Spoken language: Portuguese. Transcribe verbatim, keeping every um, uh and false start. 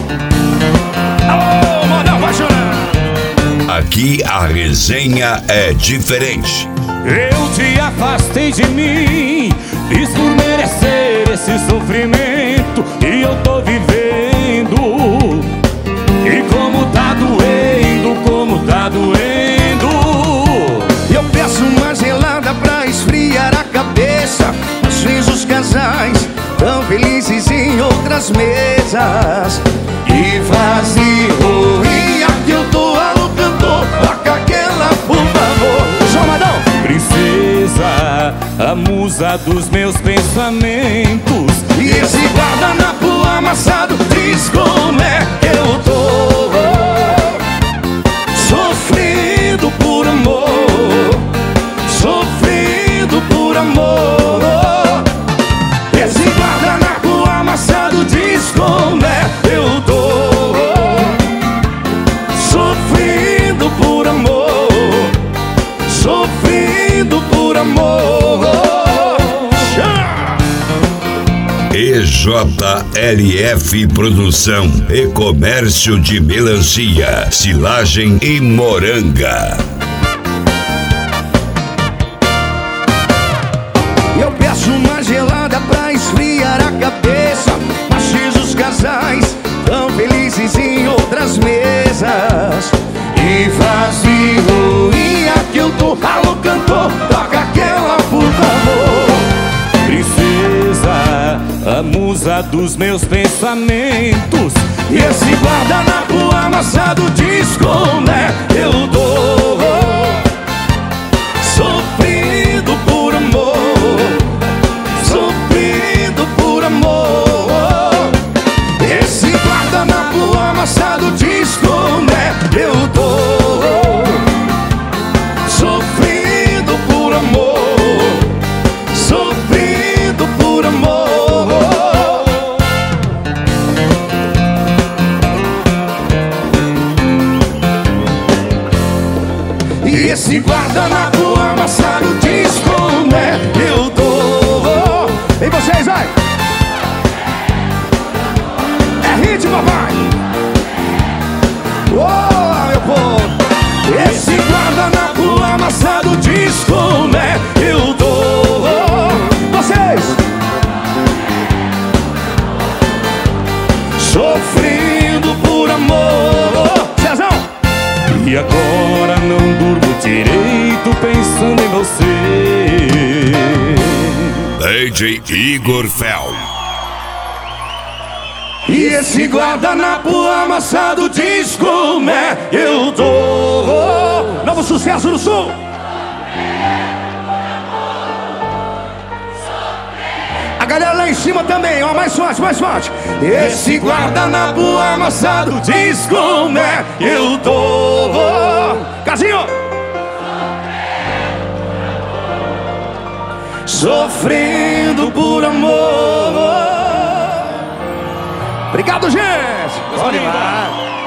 Alô, mano, vai chorando. Aqui a resenha é diferente. Eu te afastei de mim, fiz por merecer esse sofrimento e eu tô vivendo. E como tá doendo, como tá doendo. Eu peço uma gelada pra esfriar a cabeça. Às vezes os casais tão felizes em outras mesas. E vazio, aqui eu tô alô cantor, toca aquela por favor. João Madão! Princesa, a musa dos meus pensamentos. E esse guardanapo amassado diz como é que eu tô sofrendo por amor, sofrendo por amor. Esse guardanapo amassado diz como é que eu tô sofrendo por amor, sofrendo por amor. E J L F Produção e Comércio de Melancia, Silagem e Moranga. Eu peço uma gelada pra esfriar a cabeça. Às vezes os casais tão felizes em outras mesas. E vazio, e aqui eu tô, alô cantor, toca aquela por favor. Princesa, a musa dos meus pensamentos. E esse guardanapo amassado diz como é que eu tô sofrendo por amor, sofrendo por amor. Esse guardanapo amassado diz como é que eu tô sofrendo por amor, sofrendo por amor. E esse guardanapo amassado diz como é que eu tô. E vocês, vai! É hit, papai! Oh, meu povo! Esse guardanapo amassado diz como é que eu tô. Vocês! Sofrendo por amor. Cezão! E agora não durmo direito pensando em você. D J Igor Fel. E esse guardanapo amassado diz como é que eu tô. Novo sucesso no Sul. A galera lá em cima também, ó, mais forte, mais forte. Esse guardanapo amassado diz como é que eu tô. Casinho! Sofrendo por amor. Obrigado, gente! Bom demais.